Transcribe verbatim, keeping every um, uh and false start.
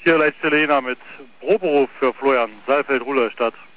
Hier Leitstelle Jena mit Proberuf für Florian, Saalfeld-Rudolstadt.